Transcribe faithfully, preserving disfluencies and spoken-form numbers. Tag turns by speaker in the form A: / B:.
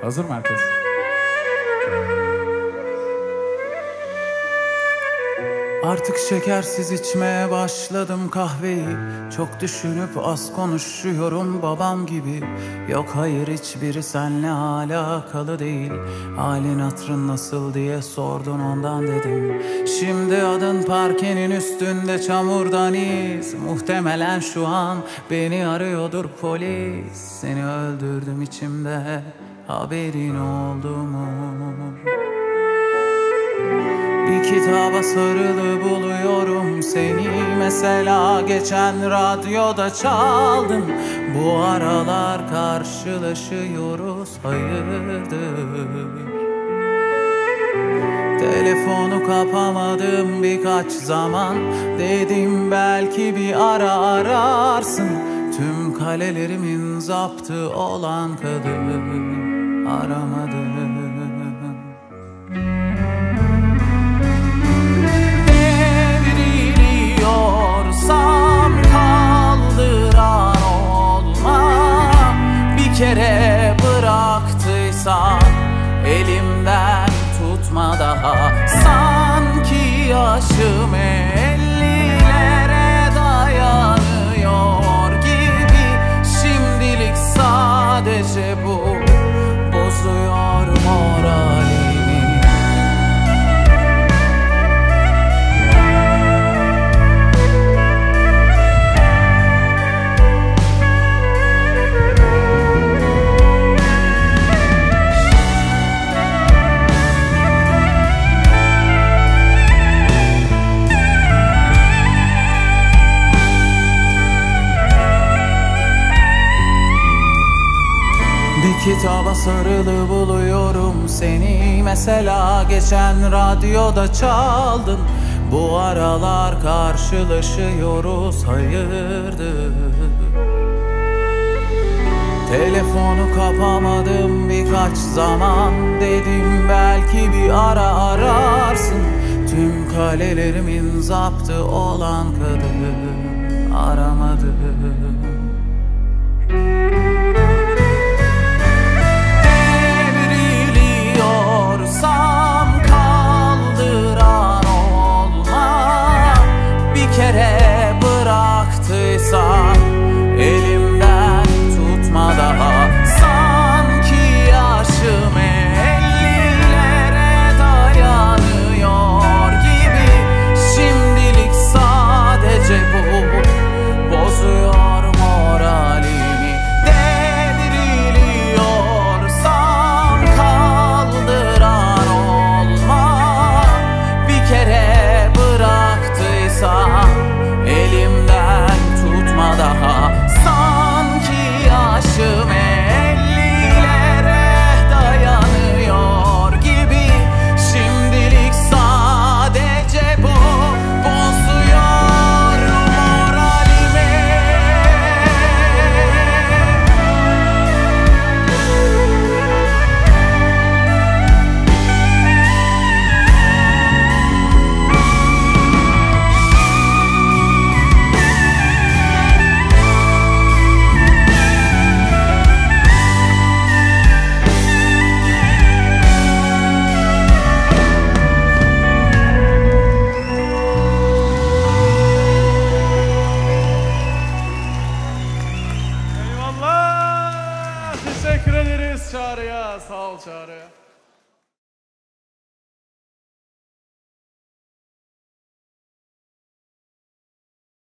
A: Hazır mı herkes? Artık şekersiz içmeye başladım kahveyi. Çok düşünüp az konuşuyorum babam gibi. Yok hayır, hiçbiri seninle alakalı değil. Halin hatırın nasıl diye sordun, ondan dedim. Şimdi adın parkenin üstünde çamurdan iz. Muhtemelen şu an beni arıyordur polis. Seni öldürdüm içimde, haberin oldu mu? Bir kitaba sarılı buluyorum seni. Mesela geçen radyoda çaldın. Bu aralar karşılaşıyoruz, hayırdır? Telefonu kapamadım birkaç zaman. Dedim belki bir ara ararsın. Tüm kalelerimin zaptı olan kadın aramadım. Bir kere bıraktıysan elimden tutma daha. Sanki yaşım ellilere dayanıyor gibi. Şimdilik sadece bu bozuyor moralimi. Kitaba sarılı buluyorum seni. Mesela geçen radyoda çaldın. Bu aralar karşılaşıyoruz, hayırdır? Telefonu kapamadım birkaç zaman. Dedim belki bir ara ararsın. Tüm kalelerimin zaptı olan kadın aramadım. Kere bıraktıysan elimden tutma daha. Sanki yaşım ellilere dayanıyor gibi. Şimdilik sadece bu bozuyor moralimi. Devriliyorsam kaldıran olma. Bir kere bıraktıysan elimden tutma daha. Sanki yaşım ellilere dayanıyor gibi. Şimdilik sadece bu bozuyor moralimi.
B: Teşekkür ederiz Çağrı'ya. Sağ ol Çağrı.